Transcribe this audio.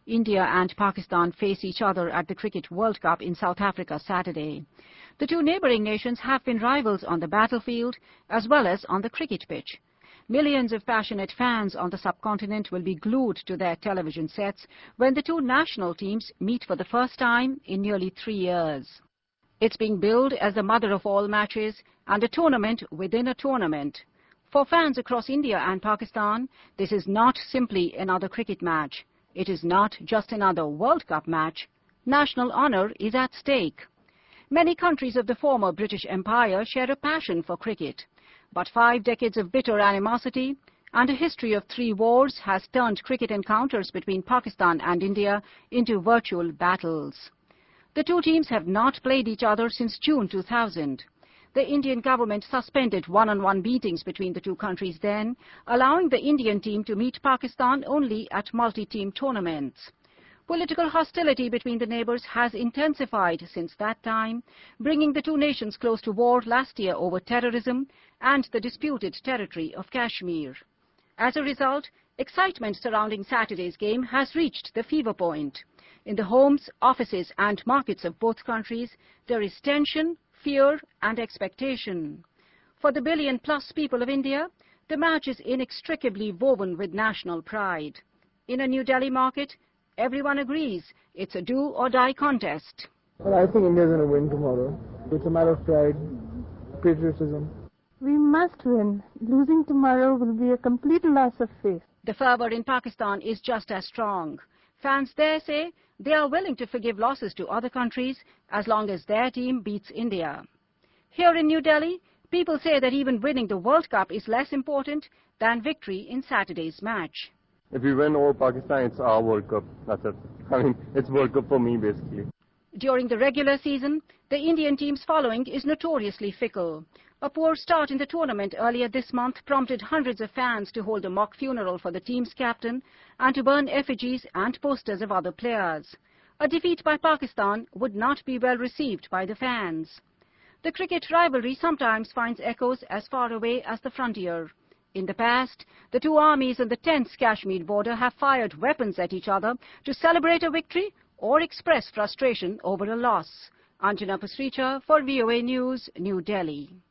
India and Pakistan face each other at the Cricket World Cup in South Africa Saturday. The two neighbouring nations have been rivals on the battlefield as well as on the cricket pitch. Millions of passionate fans on the subcontinent will be glued to their television sets when the two national teams meet for the first time in nearly 3 years. It's being billed as the mother of all matches and a tournament within a tournament. For fans across India and Pakistan, this is not simply another cricket match. It is not just another World Cup match. National honour is at stake. Many countries of the former British Empire share a passion for cricket. But 5 decades of bitter animosity and a history of 3 wars has turned cricket encounters between Pakistan and India into virtual battles. The two teams have not played each other since June 2000. The Indian government suspended one-on-one meetings between the two countries then, allowing the Indian team to meet Pakistan only at multi-team tournaments. Political hostility between the neighbours has intensified since that time, bringing the two nations close to war last year over terrorism and the disputed territory of Kashmir. As a result, excitement surrounding Saturday's game has reached the fever point. In the homes, offices and markets of both countries, there is tension, fear and expectation. For the billion-plus people of India, the match is inextricably woven with national pride. In a New Delhi market, everyone agrees it's a do-or-die contest. Well, I think India's going to win tomorrow. It's a matter of pride, patriotism. We must win. Losing tomorrow will be a complete loss of faith. The fervour in Pakistan is just as strong. Fans there say they are willing to forgive losses to other countries as long as their team beats India. Here in New Delhi, people say that even winning the World Cup is less important than victory in Saturday's match. If we win over Pakistan, it's our World Cup. That's it. I mean, it's World Cup for me, basically. During the regular season, the Indian team's following is notoriously fickle. A poor start in the tournament earlier this month prompted hundreds of fans to hold a mock funeral for the team's captain and to burn effigies and posters of other players. A defeat by Pakistan would not be well received by the fans. The cricket rivalry sometimes finds echoes as far away as the frontier. In the past, the two armies on the tense Kashmir border have fired weapons at each other to celebrate a victory or express frustration over a loss. Anjana Pasricha for VOA News, New Delhi.